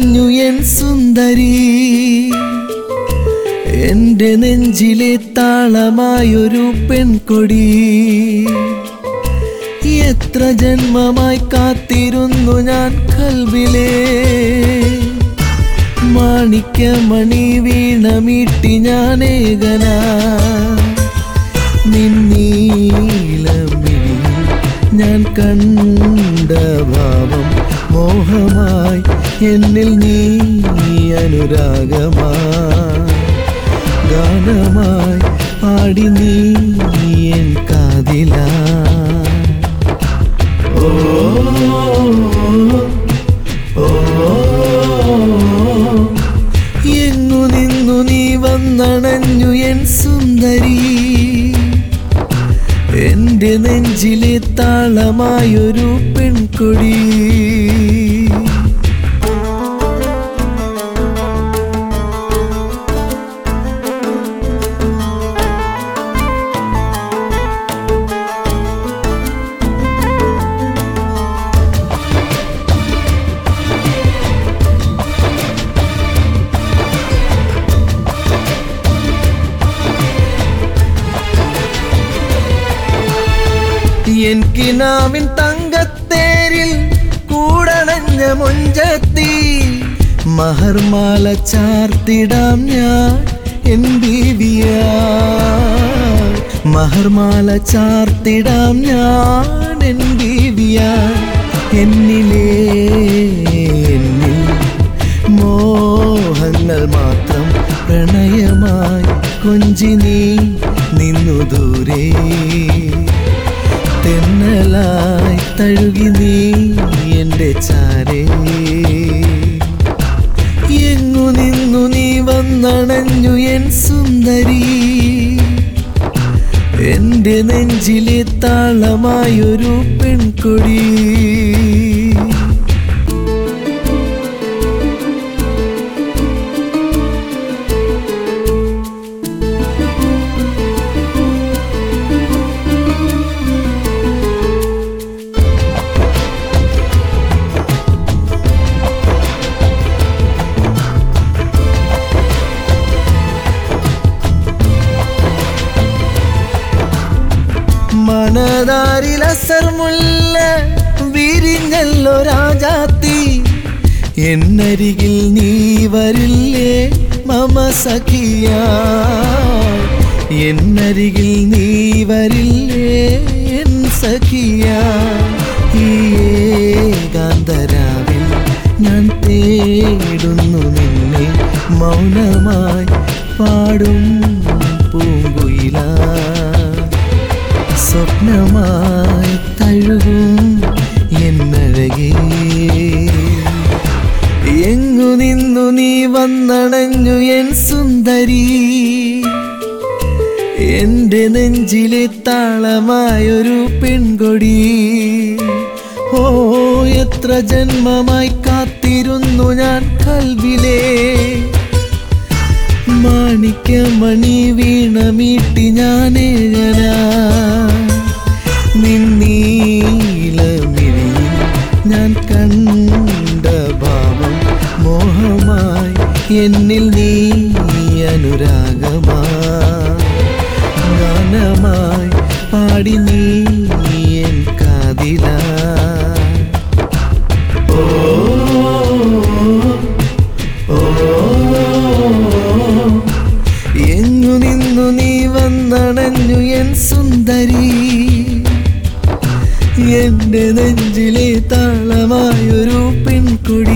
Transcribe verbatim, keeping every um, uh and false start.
വന്നണഞ്ഞു N സുന്ദരി, എന്റെ നെഞ്ചിലെ താളമായൊരു പെൺകൊടി. എത്ര ജന്മമായി കാത്തിരുന്നു ഞാൻ കൽവിലേ, മാണിക്യമണി വീണമീട്ടി ഞാനേകനാ. നിന്നീലമിഴി ഞാൻ കണ്ട ഭാവം മോഹമായി, എന്നിൽ നീ അനുരാഗമായി, ഗാനമായി പാടി നീ എൻ കാതിലാ. ഓ ഓ എങ്ങു നിന്നു നീ വന്നണഞ്ഞു എൻ സുന്ദരി, എന്റെ നെഞ്ചിലെ താളമായൊരു പെൺകൊടി. എൻ കിനാവിൻ തങ്കത്തേരിൽ കൂടണഞ്ഞ മുഞ്ചത്തി, മഹർമാല ചാർത്തിടാം ഞാൻ എൻ ബീവിയാ. മഹർമാല ചാർത്തിടാം ഞാൻ എൻ ബീവിയാ. എന്നിലേ എന്നിൽ മോഹങ്ങൾ മാത്രം പ്രണയമായി കൊഞ്ചി നീ നിന്നു ദൂരെ, തെന്നലായി തഴുകി നീ എന്റെ ചാരേ. എങ്ങു നിന്നു നീ വന്നണഞ്ഞു എൻ സുന്ദരി, എന്റെ നെഞ്ചിലെ താളമായൊരു പെൺകൊടി. മനതാരിലസർമുല്ല വിരിഞ്ഞല്ലോ രാജാത്തി, എന്നരികിൽ നീ വരില്ലേ മമ സഖിയാ. എന്നരികിൽ നീ വരില്ലേ എൻ സഖിയാ. ഈ ഏകാന്തരാവിൽ ഞാൻ തേടുന്നു നിന്നെ, മൗനമായി പാടും പൂങ്കുയിലാ. സ്വപ്നമായി തഴുകും എന്നഴകേ, എങ്ങു നിന്നു നീ വന്നണഞ്ഞു എൻ സുന്ദരി, എന്റെ നെഞ്ചിലെ താളമായൊരു പെൺകൊടി. ഓ എത്ര ജന്മമായി കാത്തിരുന്നു ഞാൻ കൽവിലേ, മാണിക്യമണി വീണമീട്ടി ഞാനേകനാ. നിന്നീലമിഴി ഞാൻ കണ്ട ഭാവം മോഹമായി, എന്നിൽ നീ അനുരാഗമായി, ഗാനമായി പാടി നീ എൻ കാതിലാ. ഓ ഓ എങ്ങു നിന്നു നീ വന്നണഞ്ഞു എൻ സുന്ദരി, എന്റെ നെഞ്ചിലെ താളമായൊരു പെൺകൊടി.